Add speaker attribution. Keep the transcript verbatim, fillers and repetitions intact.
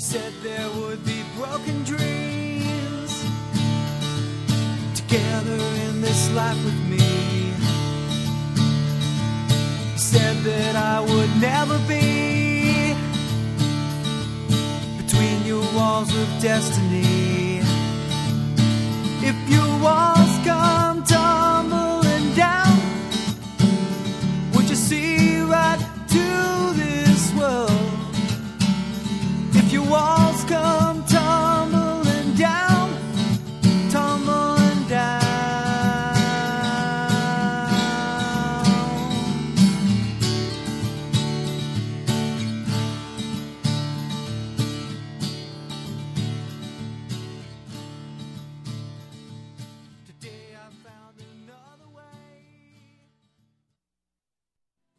Speaker 1: said there would be broken dreams together in this life with me. You said that I would never be between your walls of destiny. If you want